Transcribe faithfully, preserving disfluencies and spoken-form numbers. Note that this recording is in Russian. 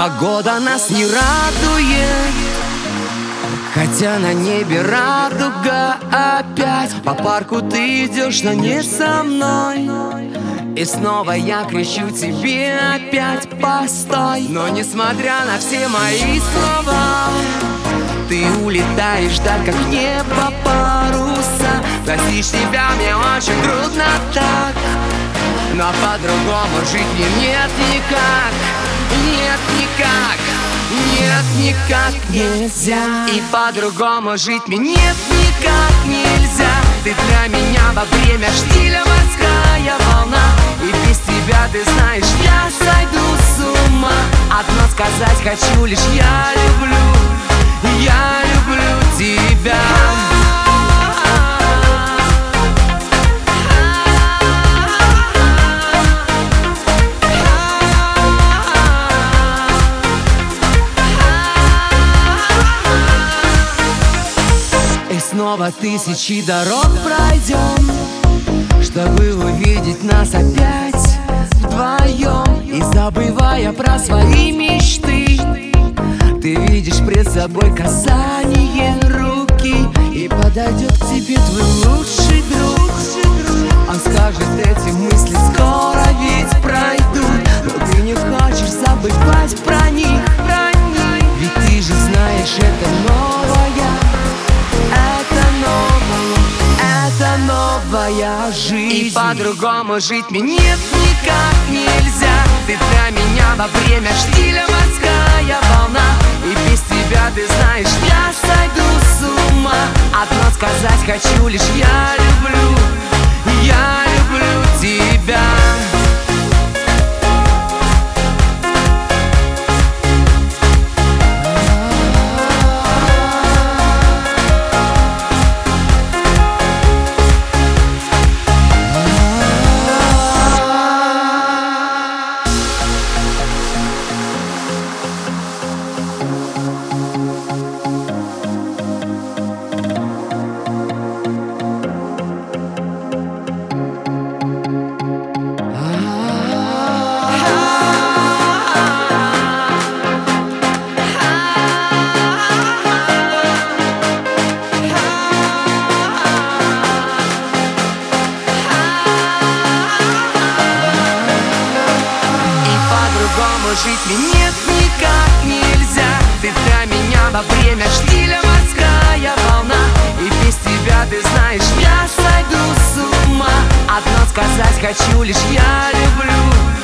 Погода нас не радует, хотя на небе радуга опять. По парку ты идешь, но не со мной, и снова я кричу тебе опять постой. Но несмотря на все мои слова, ты улетаешь так, как небо паруса. Простишь тебя мне очень трудно так, но по-другому жить мне нет никак. Нет никак, нет никак нельзя. И по-другому жить мне нет никак нельзя. Ты для меня во время штиля морская волна, и без тебя, ты знаешь, я сойду с ума. Одно сказать хочу лишь: я люблю, я люблю тебя. И снова тысячи дорог пройдем, чтобы увидеть нас опять вдвоем. И забывая про свои мечты, ты видишь пред собой касание руки, и подойдет к тебе твой лучший друг. Он скажет: эти мысли скоро ведь пройдут, но ты не хочешь забывать про них, про них. Ведь ты же знаешь, это новая, это новая, это новая жизнь. И по-другому жить мне нет никак нельзя. Ты для меня во время штиля морская волна, и без тебя, ты знаешь, я сойду с ума. Одно сказать хочу лишь: я люблю, я люблю тебя. Жить мне нет никак нельзя. Ты для меня во время штиля морская волна, и без тебя, ты знаешь, я сойду с ума. Одно сказать хочу лишь: я люблю,